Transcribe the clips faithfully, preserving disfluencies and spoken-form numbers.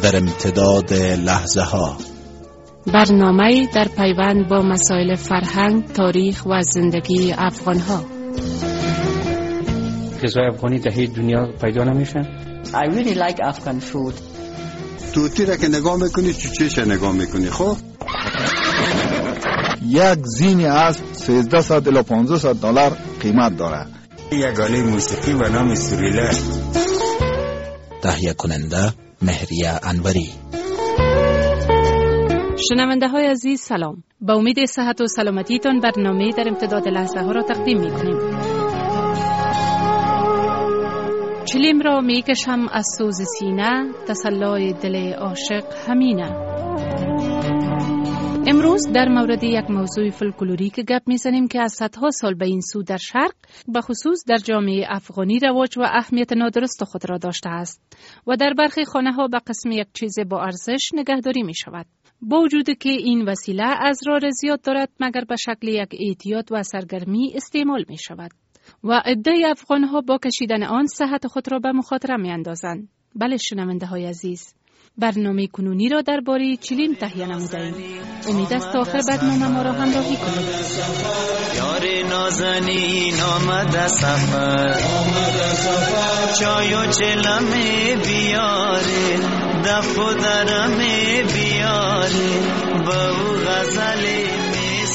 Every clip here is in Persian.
در امتداد لحظه ها. برنامه در پیوند با مسائل فرهنگ، تاریخ و زندگی افغان ها. غذای افغانی در هیچ دنیا پیدا نمیشه. I really like Afghan food. توتی را که نگاه میکنی چوچهش نگاه میکنی. خب یک زین از سیزده صد الی پانزده صد دلار قیمت داره. یک آله موسیقی به نام سوریله. تهیه کننده مهریه انوری. شنونده های عزیز سلام. با امید صحت و سلامتیتان برنامه در امتداد لحظه ها را تقدیم می کنیم. چلیم را می کشم از سوز سینه، تسلای دل عاشق همینه. امروز در مورد یک موضوع فولکلوریک گپ میزنیم که از صدها سال به این سو در شرق، به خصوص در جامعه افغانی رواج و اهمیت نادرست خود را داشته است و در برخی خانه ها به قسم یک چیز با ارزش نگهداری می شود. با وجود که این وسیله ازرار زیاد دارد، مگر به شکل یک اعتیاد و سرگرمی استعمال می شود و عده افغان ها با کشیدن آن صحت خود را به مخاطره می اندازند. بله شنونده های عزیز، برنامه کنونی را درباره چلیم تهیه نموده‌ایم. امید است تا آخر برنامه ما را همراهی کنید. یار نازنین آمد سفر، چای و چلم بیاره، دف و درم بیاره، با او غزل می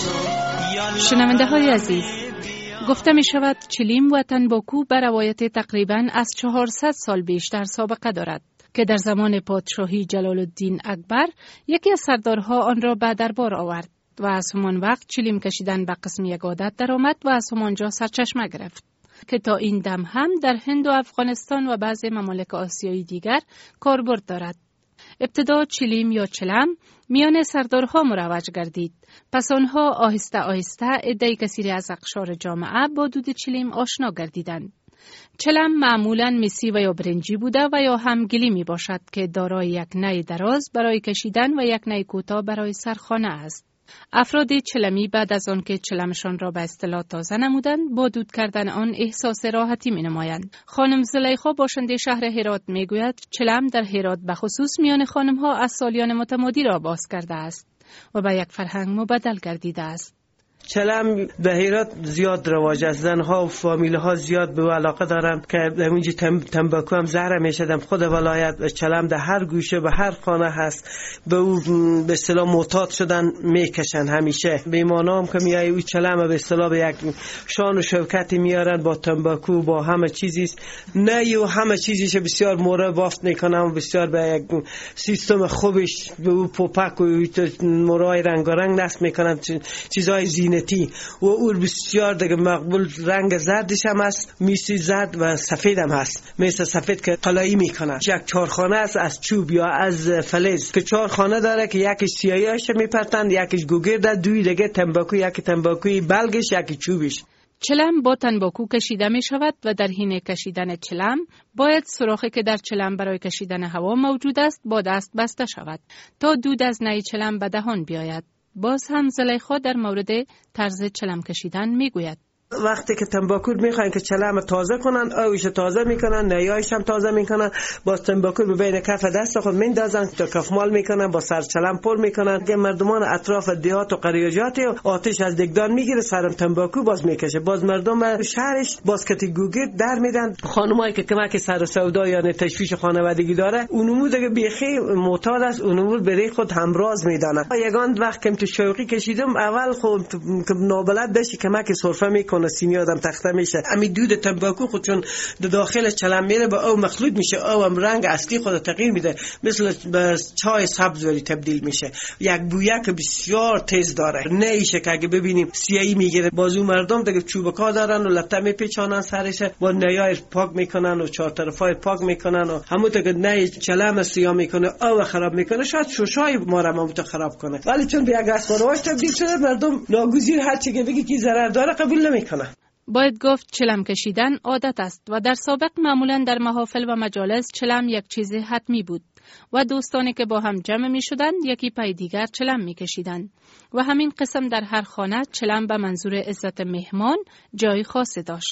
سازم. شنونده های عزیز، گفته می شود چلیم و تنباکو به روایت تقریباً از چهارصد سال بیشتر سابقه دارد که در زمان پادشاهی جلال الدین اکبر یکی از سردارها آن را به دربار آورد و از همان وقت چلیم کشیدن به قسم یک عادت در آمد و از همانجا سرچشمه گرفت که تا این دم هم در هند و افغانستان و بعضی ممالک آسیایی دیگر کاربرد دارد. ابتدا چلیم یا چلم میان سردارها مروج گردید، پس آنها آهسته آهسته عده کثیری از اقشار جامعه با دود چلیم آشنا گردیدند. چلم معمولاً مسی و یا برنجی بوده و یا هم گلی می باشد که دارای یک نی دراز برای کشیدن و یک نی کوتاه برای سرخانه است. افراد چلمی بعد از آن که چلمشان را به اصطلاح تازه نمودند، با دود کردن آن احساس راحتی می نمایند. خانم زلیخا باشنده شهر هرات می گوید چلم در هرات به خصوص میان خانم ها از سالیان متمادی را باز کرده است و به یک فرهنگ مبدل گردیده است. چلم به هرات زیاد رواج است. زنها و فامیل ها زیاد به علاقه دارن که همونجی تم، تنباکو هم زهر میشدم. خود ولایت چلم در هر گوشه به هر خانه هست. به او به اصطلاح معتاد شدن میکشن همیشه. بیمانا هم که میای او چلم به اصطلاح به یک شان و شوکتی میارن با تنباکو با همه چیزی نه و همه چیزیش بسیار مورد بافت میکنن و بسیار به یک سیستم خوبش به او پوپک و مرای رنگارنگ نصب میکنن، چیزای زینتی و او بسیار دیگه مقبول. رنگ زردش هم هست، میسی زرد و سفید هم هست، مثل سفید که قلایی میکنه. یک چهارخانه است از چوب یا از فلز که چهارخانه داره که یکیش سیاهیش میپرتند، یکیش گوگرد، دوی دیگه تنباکو، یکی تنباکوی بلگش، یکی چوبش. چلم با تنباکو کشیده می شود و در حین کشیدن چلم باید سوراخی که در چلم برای کشیدن هوا موجود است با دست بسته شود تا دود از نی چلم به دهان بیاید. باز هم زلیخا در مورد طرز چلم کشیدن می گوید. وقتی که تنباکو میخواین که چلم تازه کنن، آویش تازه میکنن، نیایش هم تازه میکنن، با تنباکو به بین کف دست خود میندازن تا کفمال میکنن، با سر چلم پر میکنن که مردمان اطراف دیهات و قریاجات آتش از دگدان میگیره، سرم تنباکو باز میکشه. باز مردم شهرش باز کتی گوگه در میدن. خانمایی که کمک سر سودا یعنی تشویش خانوادگی داره، اونمو دیگه بیخی معتاد است، اونمو برای خود همراز میدانه. یگان وقت که تو شوقی کشیدم، اول خود که نابلد بشی کمک سرفه میکنه، سینی آدم تخته میشه. امی دود تنباکو خود چون داخل چلم میره با او مخلوط میشه، او هم رنگ اصلی خود تغییر میده، مثل به چای سبز ولی تبدیل میشه. یک بویه که بسیار تیز داره، نیشه که اگه ببینیم سیاهی میگیره. بازو مردم دیگه چوبکا دارن و لطه میپیچانن سرش، با نیای پاک میکنن و چهار طرفای پاک میکنن و همون که نی چلم سیاه میکنه او خراب میکنه. شاید شوشای ما رو هم خراب کنه، ولی چون به یک اسبارواش تبدیل شده، مردم ناگزیر هر چی که بگی کی ضرر داره قبول نمیکنه. باید گفت چلم کشیدن عادت است و در سابق معمولاً در محافل و مجالس چلم یک چیز حتمی بود و دوستانی که با هم جمع می شدند یکی پای دیگر چلم می کشیدند و همین قسم در هر خانه چلم به منظور عزت مهمان جای خاصی داشت.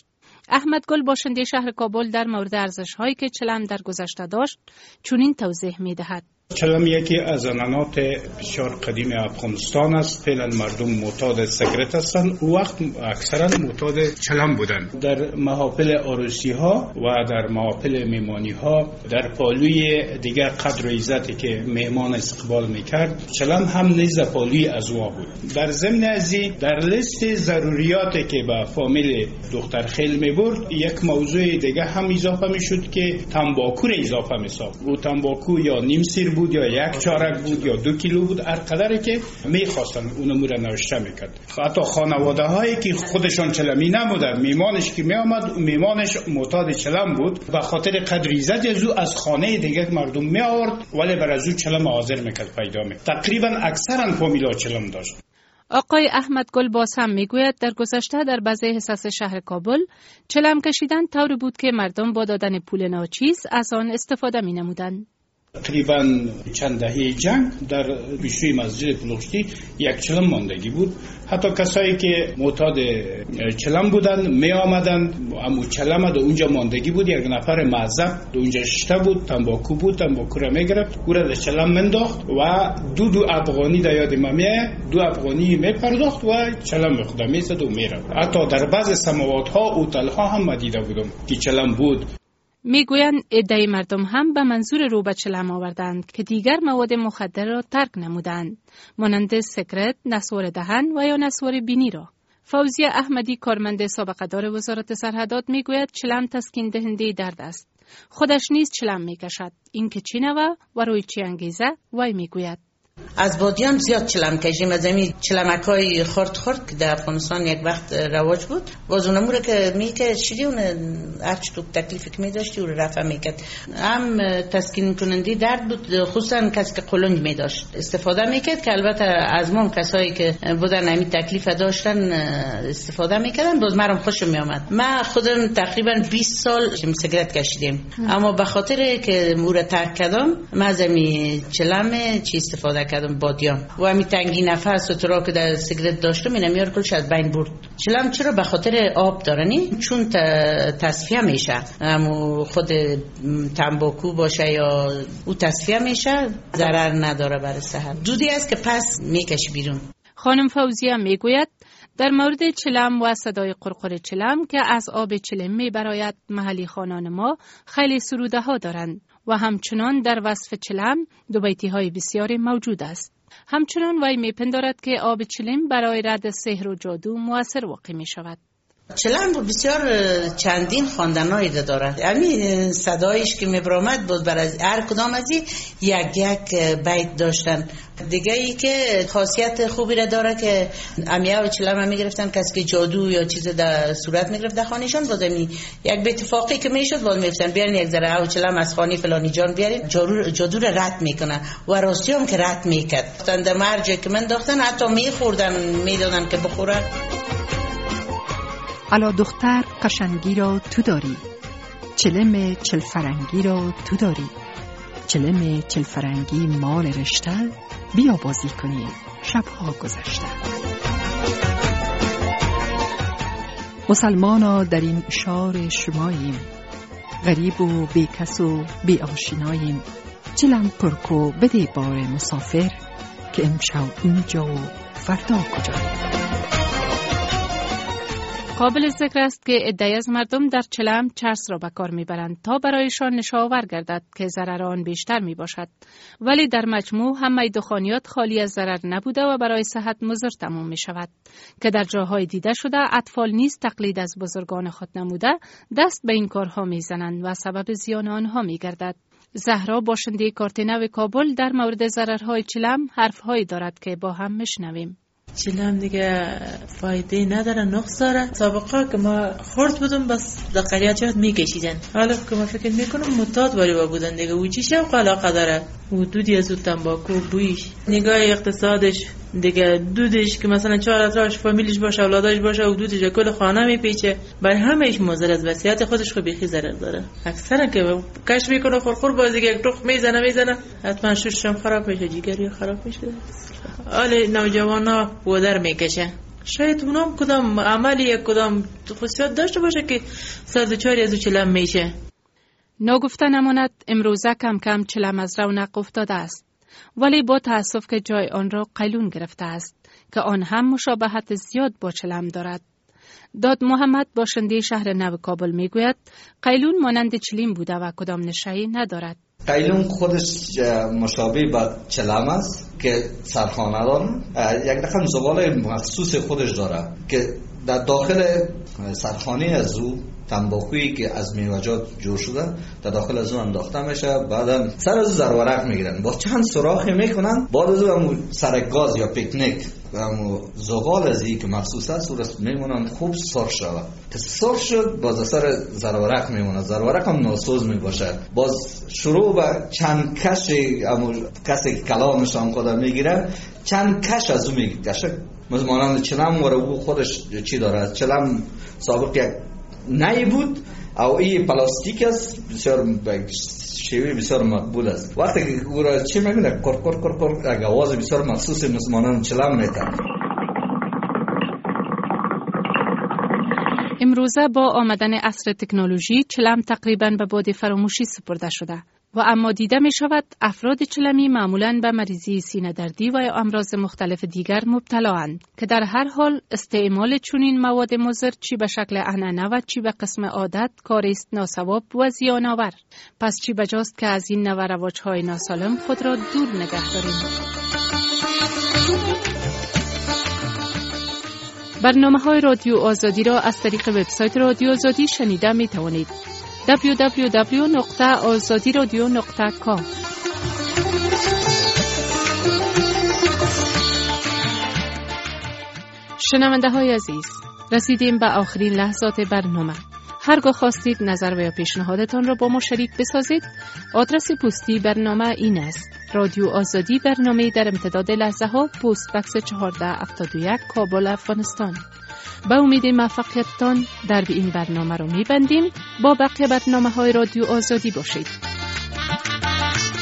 احمد گل باشنده شهر کابل در مورد ارزش‌هایی که چلم در گذشته داشت چنین توضیح می‌دهد. چلم یکی از عنعنات بسیار قدیم افغانستان است. فعلا مردم معتاد سیگارت هستند، او وقت اکثرا معتاد چلم بودند. در محافل عروسی ها و در محافل میمانی ها، در پالوی دیگر قدر و عزتی که مهمان استقبال میکرد، چلم هم نیز پالوی ازوا بود. در ضمن ازی در لیست ضروریاتی که به فامیل دختر خیل میبرد، یک موضوع دیگه هم اضافه میشد که تنباکو را اضافه میساخت. او تنباکو یا نیم سیر بود یا یک چارک بود یا دو کیلو بود، هر قدری که میخواستن اونمو را نوشته میکرد. حتی خانواده هایی که خودشان چلمی نبودن، میمانش که میامد، میمانش معتاد چلم بود، به خاطر قدر عزت از او از خانه دیگه مردم می آورد ولی بر از او چلم حاضر میکرد پیدا میکرد. تقریبا اکثرا فامیلا چلم داشت. آقای احمد گل باز هم میگوید در گذشته در بعضی حصص شهر کابل چلم کشیدن طوری بود که مردم با دادن پول ناچیز از آن استفاده می نمودند. تقریبا چند دهه جنگ در پیشوی مسجد فلوشتی یک چلم ماندگی بود. حتی کسایی که معتاد چلم بودن می آمدن، اما چلم در اونجا ماندگی بود. یک نفر معذب در اونجا شته بود، تنباکو بود، تنباکو را می گرفت، او را در چلم منداخت و دو دو افغانی در یاد ممیه دو افغانی می پرداخت و چلم به خدا می زد و می رفت. حتی در بعض سماوات ها اوتل ها هم مدیده بودم که چلم بود. میگویند عده مردم هم به منظور رو به چلم آوردند که دیگر مواد مخدر را ترک نمودند، مانند سیگارت، نسوار دهن و یا نسوار بینی را. فوزیه احمدی کارمند سابقه دار وزارت سرحدات میگوید چلم تسکین دهنده درد است. خودش نیز چلم میکشد. این که چی نوه و روی چی انگیزه وی میگوید. از بادیان زیاد چلم کشیم. از این چلمکای خورد خورد که در افغانستان یک وقت رواج بود، باز اونموره که میکرد شدی اون هرچی تو تکلیفی که میداشتی اون رفع میکرد. هم تسکین کننده درد بود، خصوصا کسی که قلنج میداشت استفاده میکرد که البته از ما کسایی که بودن همین تکلیف داشتن استفاده میکردن. باز مرام خوش میامد. من خودم تقریبا بیست سال سیگارت کشیدم، اما به خاطر که مور ترک کردم من از این چلم چی استفاده کردم بادیان و همین تنگی نفس و ترا که در سیگارت داشتم اینم یار کلش از بین برد. چلم چرا؟ به خاطر آب دارنی، چون تصفیه میشه، اما خود تنباکو باشه یا او تصفیه میشه، ضرر نداره برای صحت. دودی است که پس میکشی بیرون. خانم فوزیه میگوید در مورد چلم و صدای قرقر چلم که از آب چلم میبراید، محلی خانان ما خیلی سروده ها دارند و همچنان در وصف چلم دو بیتی های بسیاری موجود است. همچنان وی میپندارد که آب چلم برای رد سحر و جادو مؤثر واقع می شود. چلم بسیار چندین خواندنایی داره. همین صدایش که میبرامد بود برای هر کدام از یک یک بیت داشتن. دیگه ای که خاصیت خوبی را داره که امیه و چلم هم میگرفتن کسی که جادو یا چیز در صورت میگرفت در خانهشان، بود امی یک به اتفاقی که میشد بود میفتن بیارین یک ذره او چلم از خانه فلانی جان بیارین، جادو, جادو را رد میکنن و راستی هم که رد میکرد. در مرجع که من داختن حتی میخوردن میدادن که بخورن. الا دختر قشنگی را تو داری، چلم چل فرنگی را تو داری، چلم چل فرنگی مال رشته، بیا بازی کنیم شبها گذشته. مسلمانا در این شار شماییم، غریب و بی کس و بی آشناییم، چلم پرکو بده بار مسافر، که امشب اینجا و فردا کجاییم. قابل ذکر است که عده‌ای از مردم در چلم چرس را به کار میبرند تا برایشان نشاور گردد که ضرر آن بیشتر می باشد، ولی در مجموع همه دخانیات خالی از ضرر نبوده و برای صحت مضر تمام می شود که در جاهای دیده شده اطفال نیز تقلید از بزرگان خود نموده دست به این کارها می زنند و سبب زیان آنها می گردد. زهرا باشنده کارت نو کابل در مورد ضررهای چلم حرفهایی دارد که با هم میشنویم. چلم دیگه فایده نداره، نقص داره. سابقا که ما خورد بودم بس در قریچات میکشیدن، حالا که ما فکر میکنم متاد باری بودن دیگه. و چی شوق علاقه داره و دودی از اون تنباکو بویش، نگاه اقتصادش دیگه، دودش که مثلا چهار افرادش فامیلش باشه، اولادش باشه و دودش کل خانه میپیچه، برای همهش مضر است. وصیت خودش خو بیخی ضرر داره. اکثرا که کش میکنه خورخور باز دیگه یک ټوخ میزنه میزنه حتما ششم خراب میشه، جگری خراب میشه. حال نوجوانا بودر میکشه، شاید اونام کدام عملی یا کدام خصوصیات داشته باشه که سردچاری از او چلم میشه. ناگفته نماند امروزه کم کم چلم از رونق افتاده است، ولی با تأسف که جای آن را قیلون گرفته است که آن هم مشابهت زیاد با چلم دارد. داد محمد باشنده شهر نو کابل میگوید قیلون مانند چلیم بوده و کدام نشه‌ای ندارد. قیلون خودش مشابه با چلم است که سرخانه داره، یک رقم زغال مخصوص خودش داره که در داخل سرخانه از او تنباکویی که از میوه‌جات جور شده در داخل از اون انداخته میشه، بعدا سر از زرورق میگیرن، با چند سوراخی میکنن، بعد از اون سر گاز یا پیکنیک و زغال از این که مخصوص است ورس میمونن خوب سرخ شود. که سرخ شد باز سر زرورق میمونه، زرورق هم ناسوز میباشه، باز شروع به چند کش امو کسی که کلامش هم خود میگیره چند کش از اون میکشه. مثل مانند چلم وره او خودش چی داره، چلم سابق یک نهی بود او این پلاستیک است، بسیار شیوه بسیار مقبول است. وقتی که او را چی میکنه کر کر کر کر اگه آواز بسیار مخصوص مثل مانند چلم میتن. امروزه با آمدن عصر تکنولوژی چلم تقریباً به باد فراموشی سپرده شده و اما دیده می شود افراد چلمی معمولاً به مریضی سینه دردی و امراض مختلف دیگر مبتلااند که در هر حال استعمال چنین مواد مضر چی به شکل عنعنه و چی به قسم عادت کاری است ناصواب و زیان آور. پس چی بجاست که از این نوع رواج‌های ناسالم خود را دور نگه داریم. برنامه‌های رادیو آزادی را از طریق وبسایت رادیو آزادی شنیده می توانید. دبلیو دبلیو دبلیو نقطه آزادی رادیو نقطه کام. شنونده های عزیز، رسیدیم به آخرین لحظات برنامه. هرگاه خواستید نظر و یا پیشنهادتان را با ما شریک بسازید، آدرس پستی برنامه این است: رادیو آزادی، برنامه در امتداد لحظه ها، پست بکس چهارده هفتاد و یک، کابل، افغانستان. با امید موفقیتتان در این برنامه رو میبندیم. با بقیه برنامه های رادیو آزادی باشید.